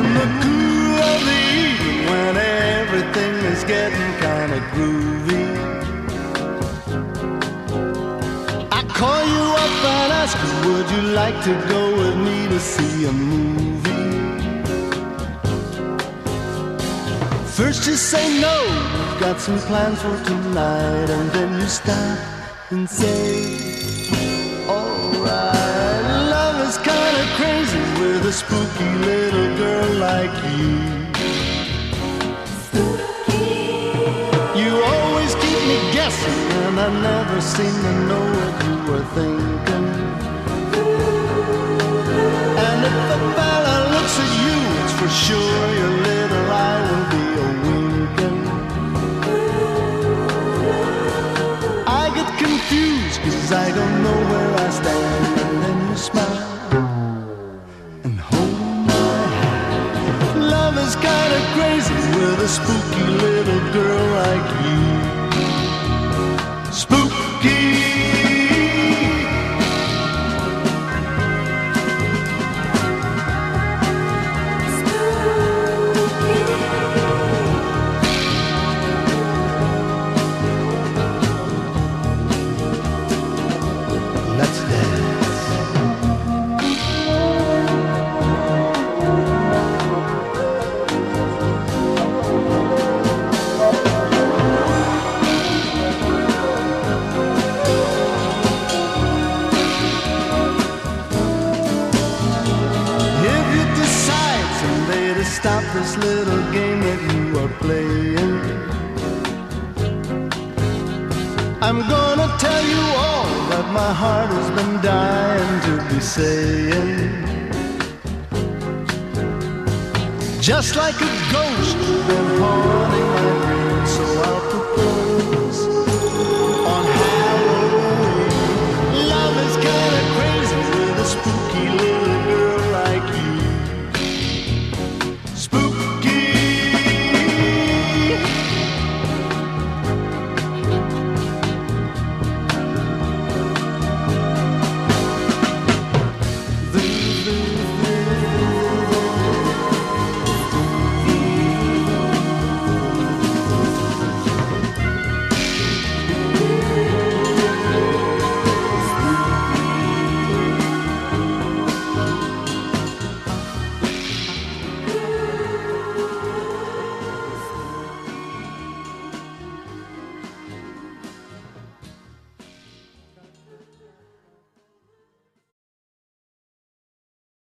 the cool of the evening when everything is getting kind of groovy, I call you up and ask you, would you like to go with me to see a movie? First you say no, you've got some plans for tonight, and then you stop and say, alright. Love is kind of crazy with a spooky little girl like you. Spooky. You always keep me guessing, and I never seem to know what you were thinking. And if a fella looks at you, it's for sure your little eye will be a-winking. I get confused 'cause I don't know where I stand, and then you smile and hold my hand. Love is kind of crazy with a spooky little girl like you. Spooky. Stop this little game that you are playing. I'm gonna tell you all that my heart has been dying to be saying. Just like a ghost, you've been haunting my